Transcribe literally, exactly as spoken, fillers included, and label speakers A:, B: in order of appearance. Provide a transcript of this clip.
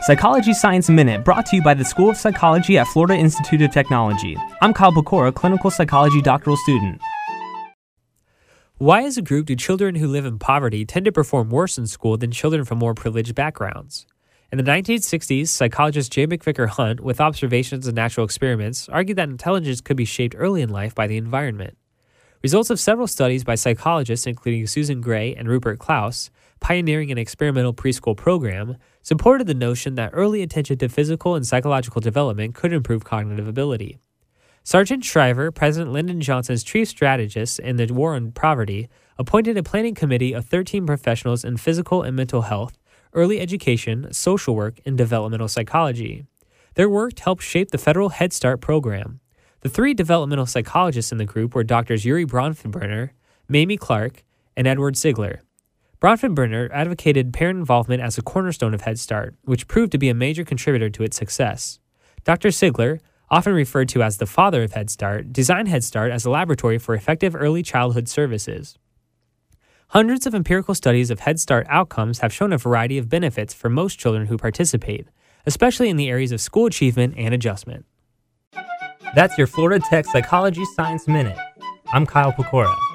A: Psychology Science Minute, brought to you by the School of Psychology at Florida Institute of Technology. I'm Kyle Pecora, clinical psychology doctoral student.
B: Why as a group do children who live in poverty tend to perform worse in school than children from more privileged backgrounds? In the nineteen sixties, psychologist J. McVicker Hunt, with observations and natural experiments, argued that intelligence could be shaped early in life by the environment. Results of several studies by psychologists, including Susan Gray and Rupert Klaus, pioneering an experimental preschool program, supported the notion that early attention to physical and psychological development could improve cognitive ability. Sargent Shriver, President Lyndon Johnson's chief strategist in the war on poverty, appointed a planning committee of thirteen professionals in physical and mental health, early education, social work, and developmental psychology. Their work helped shape the federal Head Start program. The three developmental psychologists in the group were Doctors Yuri Bronfenbrenner, Mamie Clark, and Edward Sigler. Bronfenbrenner advocated parent involvement as a cornerstone of Head Start, which proved to be a major contributor to its success. Doctor Sigler, often referred to as the father of Head Start, designed Head Start as a laboratory for effective early childhood services. Hundreds of empirical studies of Head Start outcomes have shown a variety of benefits for most children who participate, especially in the areas of school achievement and adjustment.
A: That's your Florida Tech Psychology Science Minute. I'm Kyle Pecora.